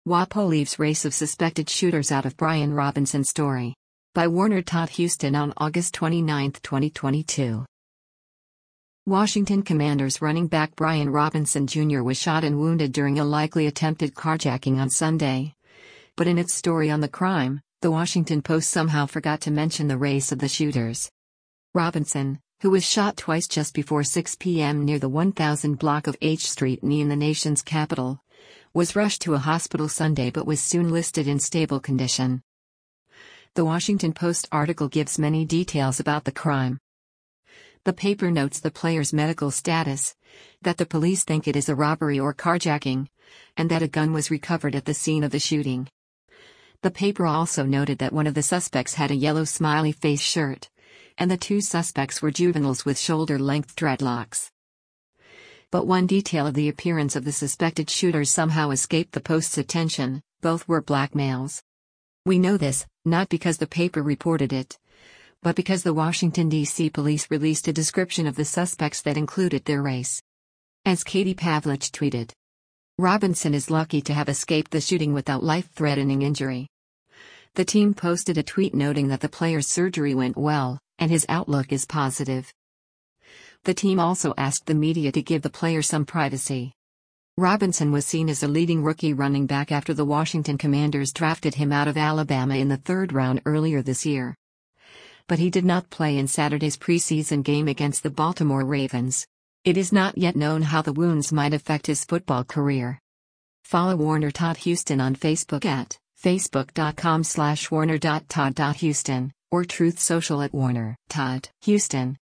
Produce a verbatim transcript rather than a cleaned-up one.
WAPO leaves race of suspected shooters out of Brian Robinson story. By Warner Todd Houston on August twenty-ninth, twenty twenty-two. Washington Commanders running back Brian Robinson Junior was shot and wounded during a likely attempted carjacking on Sunday. But in its story on the crime, the Washington Post somehow forgot to mention the race of the shooters. Robinson, who was shot twice just before six p m near the one thousand block of H Street in the nation's capital, was rushed to a hospital Sunday but was soon listed in stable condition. The Washington Post article gives many details about the crime. The paper notes the player's medical status, that the police think it is a robbery or carjacking, and that a gun was recovered at the scene of the shooting. The paper also noted that one of the suspects had a yellow smiley face shirt, and the two suspects were juveniles with shoulder-length dreadlocks. But one detail of the appearance of the suspected shooters somehow escaped the Post's attention: both were black males. We know this, not because the paper reported it, but because the Washington, D C police released a description of the suspects that included their race. As Katie Pavlich tweeted, "Robinson is lucky to have escaped the shooting without life-threatening injury." The team posted a tweet noting that the player's surgery went well, and his outlook is positive. The team also asked the media to give the player some privacy. Robinson was seen as a leading rookie running back after the Washington Commanders drafted him out of Alabama in the third round earlier this year. But he did not play in Saturday's preseason game against the Baltimore Ravens. It is not yet known how the wounds might affect his football career. Follow Warner Todd Houston on Facebook at facebook.com slash warner.todd.houston or Truth Social at Warner Todd Houston.